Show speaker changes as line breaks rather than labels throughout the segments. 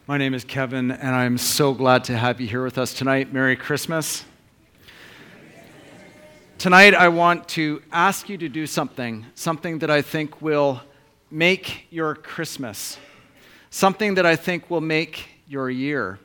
My name is Kevin, and I'm so glad to have you here with us tonight. Merry Christmas. Tonight, I want to ask you to do something that I think will make your Christmas, something that I think will make your year.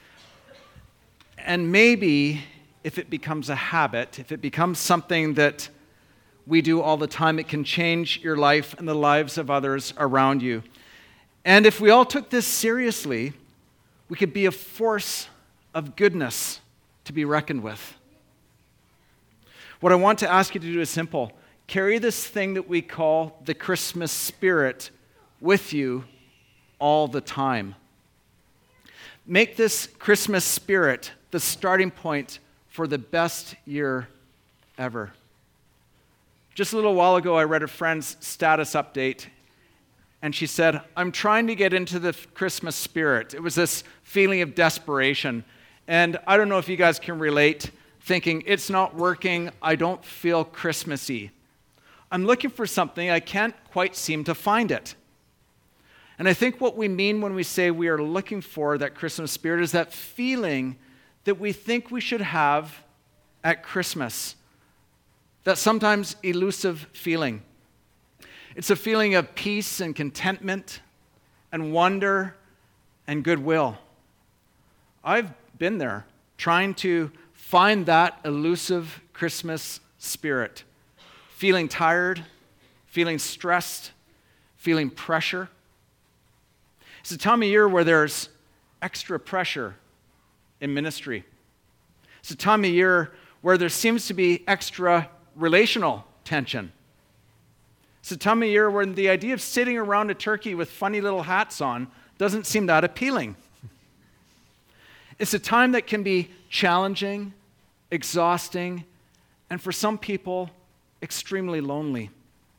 And maybe if it becomes a habit, if it becomes something that we do all the time, it can change your life and the lives of others around you. And if we all took this seriously, we could be a force of goodness to be reckoned with. What I want to ask you to do is simple. Carry this thing that we call the Christmas spirit with you all the time. Make this Christmas spirit the starting point for the best year ever. Just a little while ago, I read a friend's status update, and she said, I'm trying to get into the Christmas spirit. It was this feeling of desperation. And I don't know if you guys can relate, thinking, it's not working, I don't feel Christmassy. I'm looking for something, I can't quite seem to find it. And I think what we mean when we say we are looking for that Christmas spirit is that feeling that we think we should have at Christmas. That sometimes elusive feeling. It's a feeling of peace and contentment and wonder and goodwill. I've been there trying to find that elusive Christmas spirit. Feeling tired, feeling stressed, feeling pressure. It's a time of year where there's extra pressure in ministry. It's a time of year where there seems to be extra relational tension. It's a time of year when the idea of sitting around a turkey with funny little hats on doesn't seem that appealing. It's a time that can be challenging, exhausting, and for some people, extremely lonely.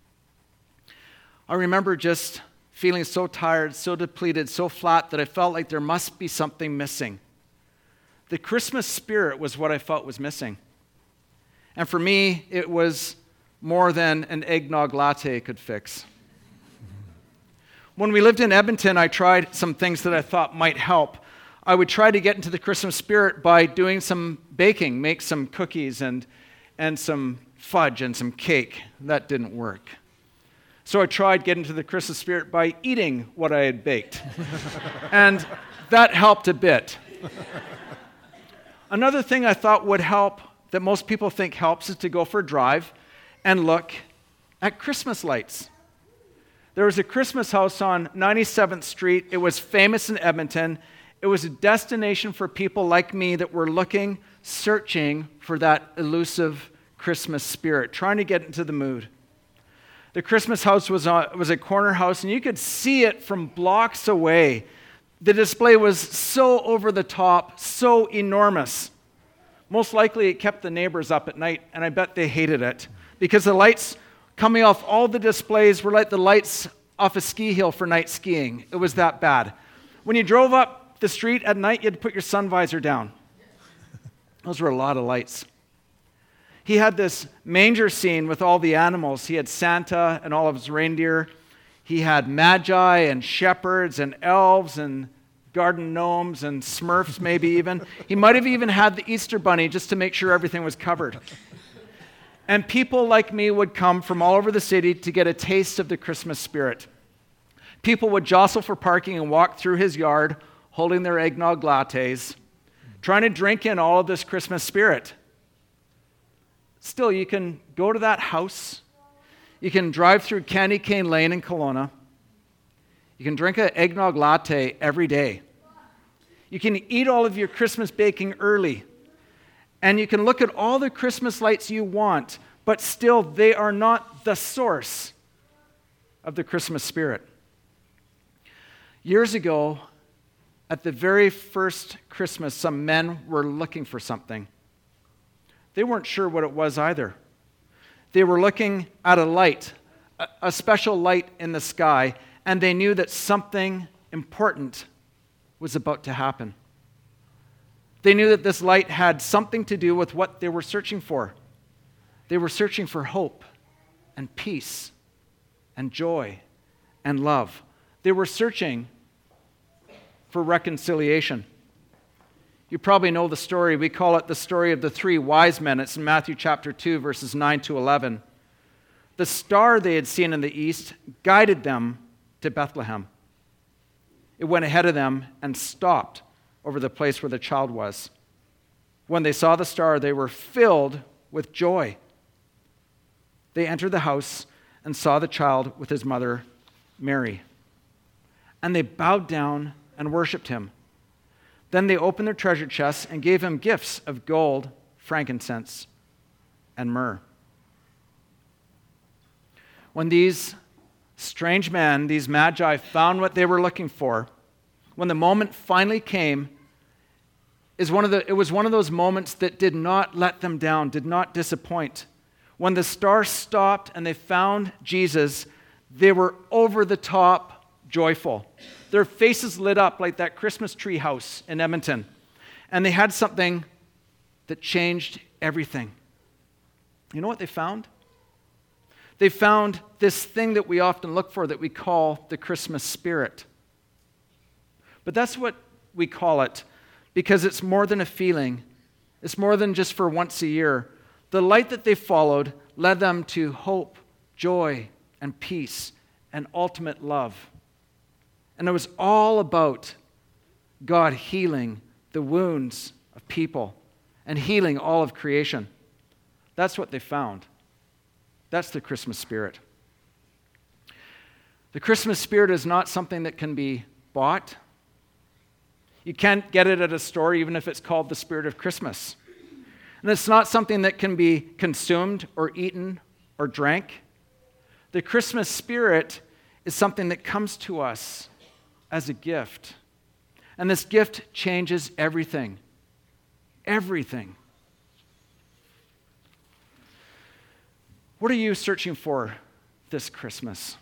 I remember just feeling so tired, so depleted, so flat that I felt like there must be something missing. The Christmas spirit was what I felt was missing. And for me, it was more than an eggnog latte could fix. When we lived in Edmonton, I tried some things that I thought might help. I would try to get into the Christmas spirit by doing some baking, make some cookies and some fudge and some cake. That didn't work. So I tried getting into the Christmas spirit by eating what I had baked. And that helped a bit. Another thing I thought would help, that most people think helps, is to go for a drive and look at Christmas lights. There was a Christmas house on 97th Street. It was famous in Edmonton. It was a destination for people like me that were looking, searching for that elusive Christmas spirit, trying to get into the mood. The Christmas house was a corner house, and you could see it from blocks away. The display was so over the top, so enormous. Most likely it kept the neighbors up at night, and I bet they hated it, because the lights coming off all the displays were like the lights off a ski hill for night skiing. It was that bad. When you drove up the street at night, you had to put your sun visor down. Those were a lot of lights. He had this manger scene with all the animals. He had Santa and all of his reindeer. He had magi and shepherds and elves and garden gnomes and Smurfs maybe even. He might have even had the Easter bunny just to make sure everything was covered. And people like me would come from all over the city to get a taste of the Christmas spirit. People would jostle for parking and walk through his yard holding their eggnog lattes, trying to drink in all of this Christmas spirit. Still, you can go to that house. You can drive through Candy Cane Lane in Kelowna. You can drink an eggnog latte every day. You can eat all of your Christmas baking early. And you can look at all the Christmas lights you want, but still they are not the source of the Christmas spirit. Years ago, at the very first Christmas, some men were looking for something. They weren't sure what it was either. They were looking at a light, a special light in the sky, and they knew that something important was about to happen. They knew that this light had something to do with what they were searching for. They were searching for hope and peace and joy and love. They were searching for reconciliation. You probably know the story. We call it the story of the three wise men. It's in Matthew chapter 2, verses 9 to 11. The star they had seen in the east guided them to Bethlehem. It went ahead of them and stopped over the place where the child was. When they saw the star, they were filled with joy. They entered the house and saw the child with his mother, Mary. And they bowed down and worshiped him. Then they opened their treasure chests and gave him gifts of gold, frankincense, and myrrh. When these strange men, these magi, found what they were looking for, when the moment finally came, it was one of those moments that did not let them down, did not disappoint. When the star stopped and they found Jesus, they were over the top joyful. Their faces lit up like that Christmas tree house in Edmonton. And they had something that changed everything. You know what they found? They found this thing that we often look for that we call the Christmas spirit. But that's what we call it because it's more than a feeling. It's more than just for once a year. The light that they followed led them to hope, joy, and peace, and ultimate love. And it was all about God healing the wounds of people and healing all of creation. That's what they found. That's the Christmas spirit. The Christmas spirit is not something that can be bought. You can't get it at a store, even if it's called the spirit of Christmas. And it's not something that can be consumed or eaten or drank. The Christmas spirit is something that comes to us as a gift. And this gift changes everything. Everything. What are you searching for this Christmas?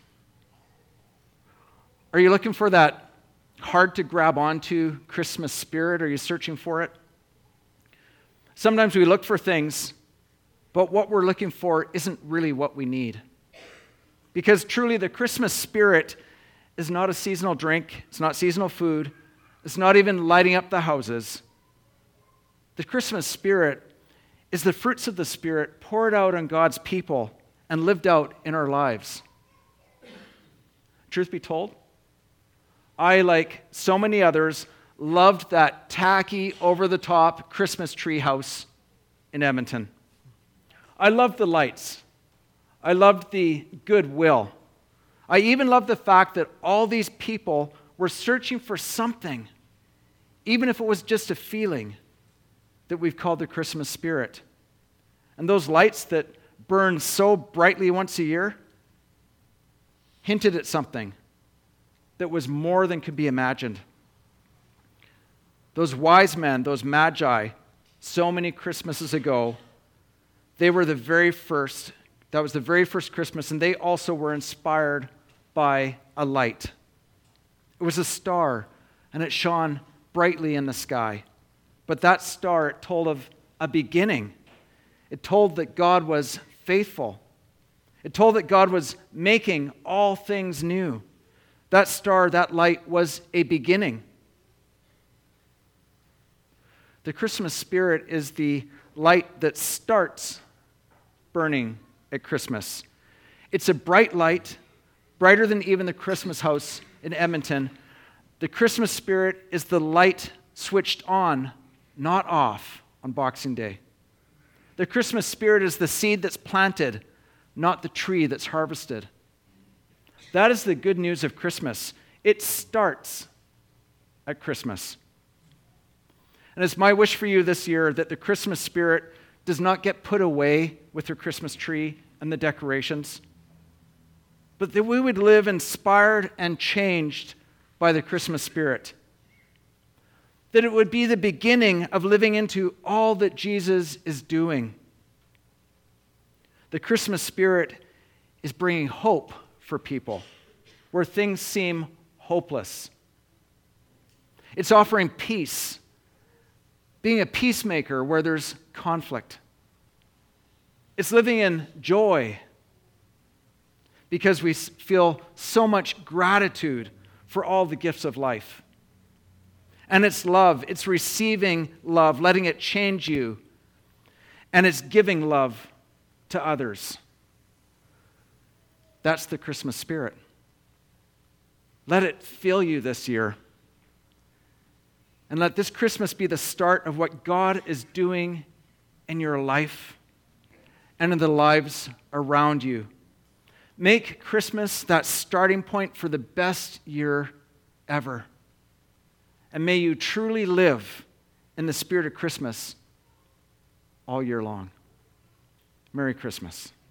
Are you looking for that hard to grab onto Christmas spirit? Are you searching for it? Sometimes we look for things, but what we're looking for isn't really what we need. Because truly the Christmas spirit is not a seasonal drink, it's not seasonal food, it's not even lighting up the houses. The Christmas spirit is the fruits of the Spirit poured out on God's people and lived out in our lives. Truth be told, I, like so many others, loved that tacky, over-the-top Christmas tree house in Edmonton. I loved the lights. I loved the goodwill. I even loved the fact that all these people were searching for something, even if it was just a feeling, that we've called the Christmas spirit. And those lights that burn so brightly once a year hinted at something that was more than could be imagined. Those wise men, those magi, so many Christmases ago, they were the very first, that was the very first Christmas, and they also were inspired by a light. It was a star, and it shone brightly in the sky. But that star, it told of a beginning. It told that God was faithful. It told that God was making all things new. That star, that light, was a beginning. The Christmas spirit is the light that starts burning at Christmas. It's a bright light, brighter than even the Christmas house in Edmonton. The Christmas spirit is the light switched on, not off, on Boxing Day. The Christmas spirit is the seed that's planted, not the tree that's harvested. That is the good news of Christmas. It starts at Christmas. And it's my wish for you this year that the Christmas spirit does not get put away with your Christmas tree and the decorations, but that we would live inspired and changed by the Christmas spirit. That it would be the beginning of living into all that Jesus is doing. The Christmas spirit is bringing hope for people where things seem hopeless. It's offering peace, being a peacemaker where there's conflict. It's living in joy because we feel so much gratitude for all the gifts of life. And it's love. It's receiving love, letting it change you. And it's giving love to others. That's the Christmas spirit. Let it fill you this year. And let this Christmas be the start of what God is doing in your life and in the lives around you. Make Christmas that starting point for the best year ever. And may you truly live in the spirit of Christmas all year long. Merry Christmas.